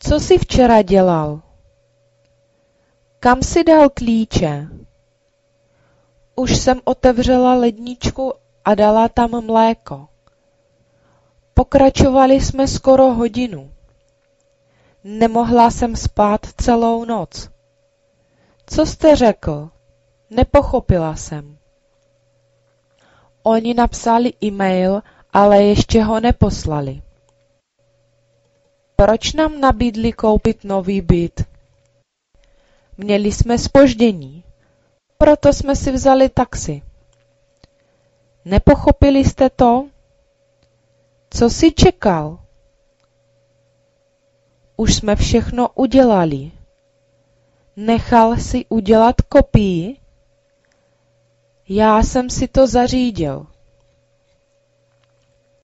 Co jsi včera dělal? Kam jsi dal klíče? Už jsem otevřela ledničku a dala tam mléko. Pokračovali jsme skoro hodinu. Nemohla jsem spát celou noc. Co jste řekl? Nepochopila jsem. Oni napsali e-mail, ale ještě ho neposlali. Proč nám nabídli koupit nový byt? Měli jsme zpoždění, proto jsme si vzali taxi. Nepochopili jste to? Co jsi čekal? Už jsme všechno udělali. Nechal si udělat kopii? Já jsem si to zařídil.